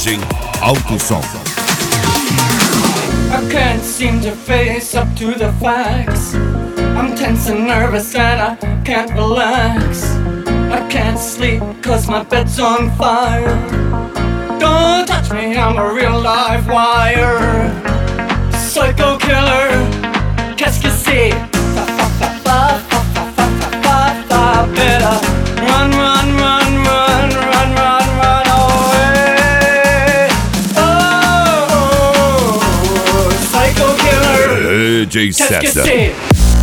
Garagem Alto Som. I can't seem to face up to the facts. I'm tense and nervous and I can't relax. I can't sleep cause my bed's on fire. Don't touch me, I'm a real live wire. Psycho killer, qu'est-ce que c'est? Better run, run, run, run, run, run, run away. Oh, psycho killer, DJ qu'est-ce que César. c'est?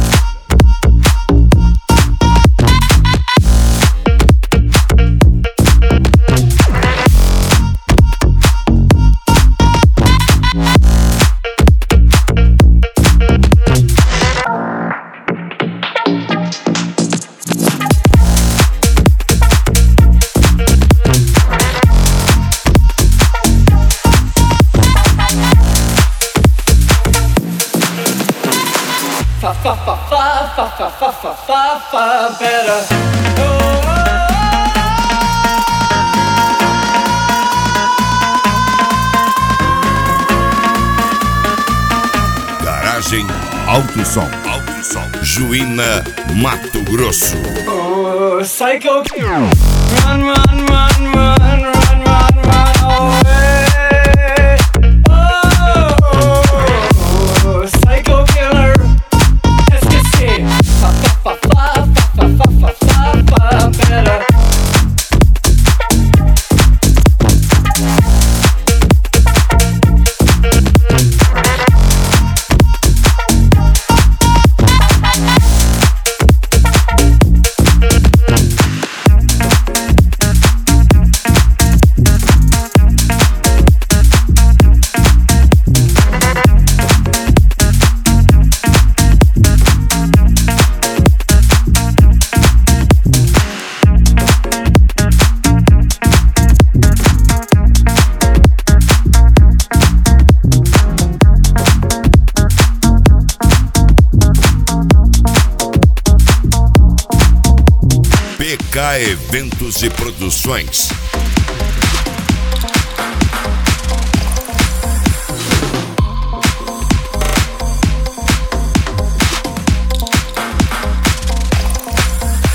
Fa better. Garagem Alto Som. Alto Som. Juína, Mato Grosso. Oh, psycho killer. Run, run, run, run, run, run, run away. Oh, psycho killer. Qu'est-ce que c'est? Fa better. PK Eventos e Produções.